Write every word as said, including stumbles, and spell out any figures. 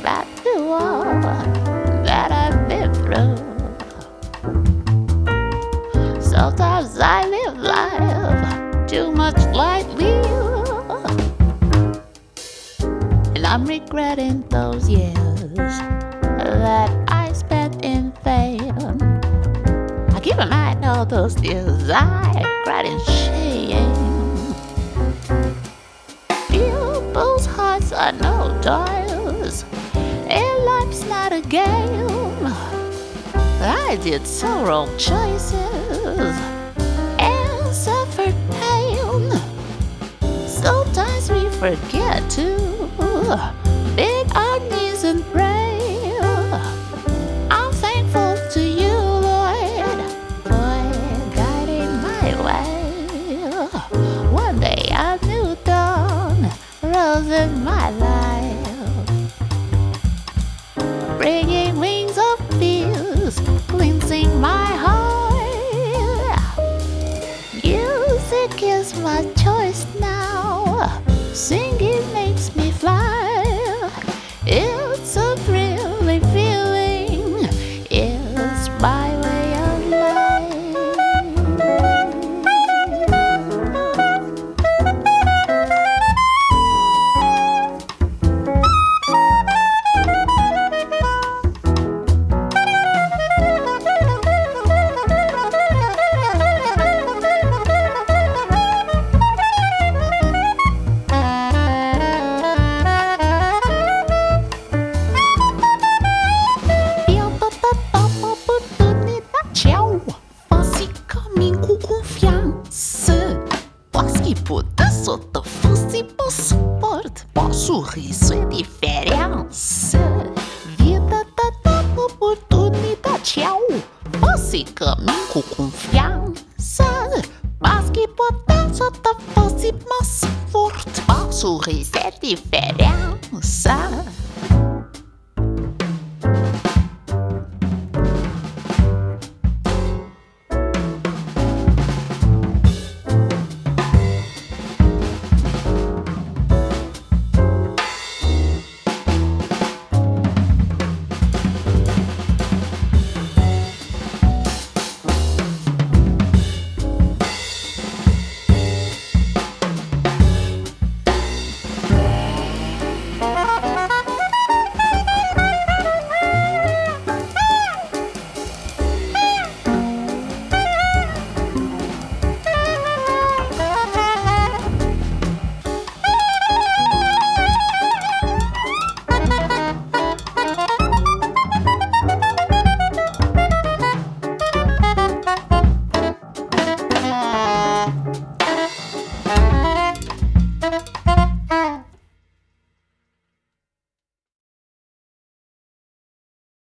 back to all that I've been through. Sometimes I live life too much like you, and I'm regretting those years that I spent in vain. I keep in mind all those tears I cried in shame. People's hearts are no toys, and life's not a game. I did some wrong choices and suffered pain. Sometimes we forget to bend our knees and pray. I'm thankful to you, Lord, for guiding my way. One day a new dawn rose in my life, bringing wings of peace, cleansing my heart. Music is my choice now. Singing makes me fly. It's a thrilling feeling. It's my way of life. Só te fosse por suporte, por sorriso é diferença. Vida tá dando oportunidade, tchau. Você caminho com confiança.